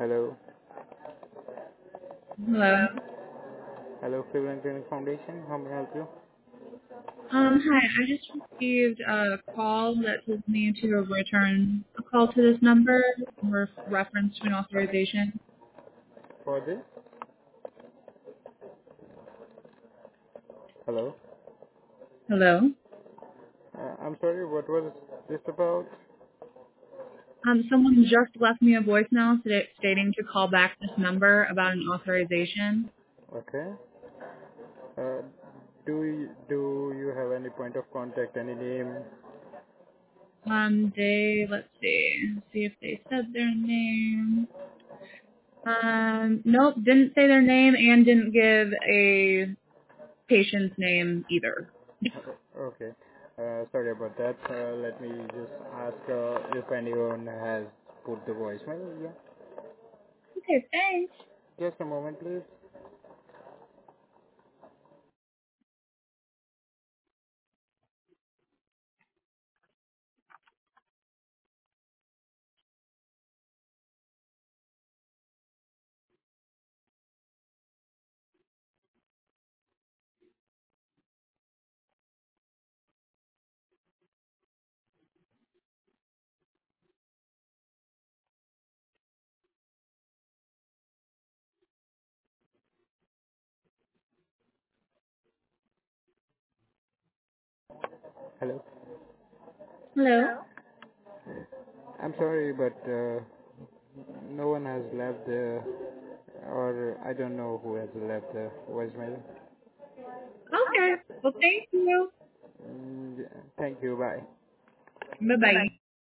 Hello. Hello. Hello, Cleveland Clinic Foundation. How may I help you? Hi. I just received a call that told me to return a call to this number for reference to an authorization. For this? Hello. Hello. I'm sorry, what was this about? Someone just left me a voicemail stating to call back this number about an authorization. Okay. Uh, do you have any point of contact, any name? Let's see if they said their name. Nope, didn't say their name and didn't give a patient's name either. Okay. Sorry about that. Let me just ask if anyone has put the voicemail. Yeah. Okay, thanks. Just a moment, please. Hello. Hello. I'm sorry, but no one has left the, or I don't know who has left the voicemail. Okay. Well, thank you. Thank you. Bye. Bye bye.